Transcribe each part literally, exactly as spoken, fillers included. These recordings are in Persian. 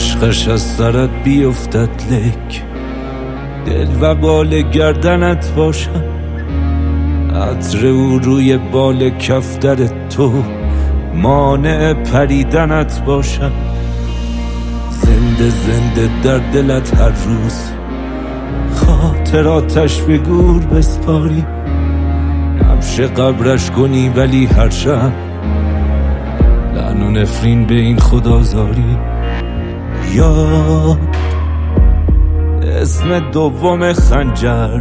عشقش از سرت بیفتد لک، دل و بال گردنت باشم، عطر او روی بال کفتر تو، مانع پریدنت باشم. زنده زنده در دلت هر روز، خاطراتش به گور بسپاری، نبش قبرش کنی ولی هر شب لعن و نفرین به این خدازاری. یا اسم دوم خنجر،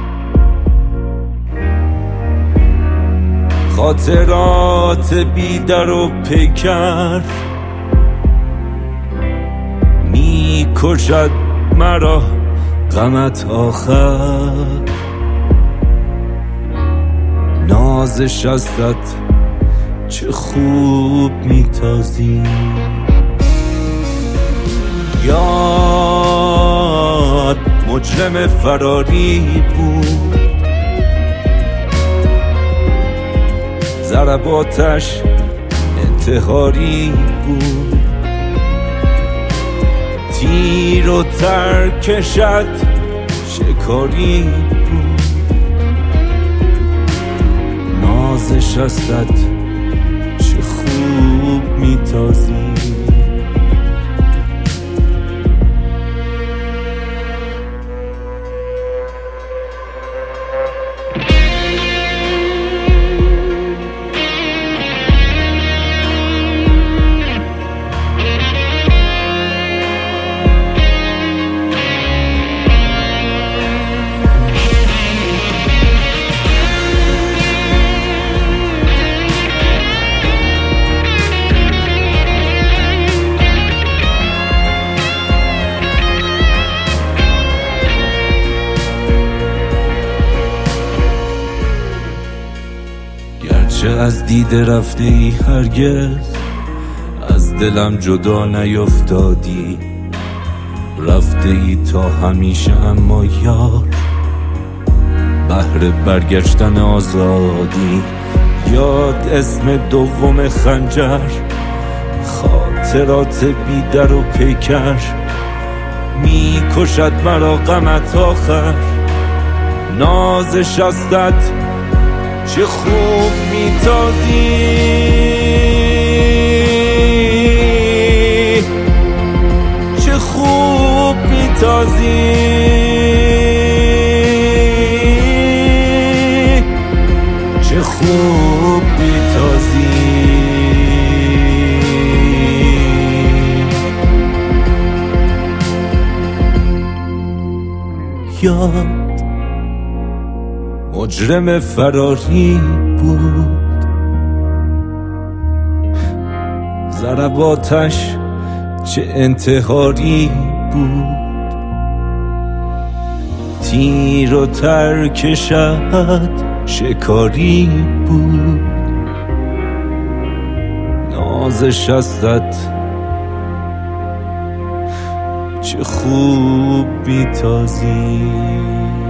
خاطرات بیدر و پیکر، می کشد مرا غمت آخر. نازش ازت چه خوب میتازی، یاد مجرم فراری بود، ضرباتش انتحاری بود، تیر و ترکشت شکاری بود. نازش ازت چه خوب میتازی. چه از دیده رفته ای هرگز، از دلم جدا نیفتادی، رفته ای تا همیشه اما یار، بهر برگشتن آزادی. یاد اسم دوم خنجر، خاطرات بیدر و پیکر، می کشد مرا غمت آخر. نازش ازت چه خوب میتازی، چه خوب میتازی، چه خوب میتازی. یاد مجرم فراری بود، ضرباتش چه انتحاری بود، تیر و ترکشت شکاری بود. نازش ازت چه خوب میتازی.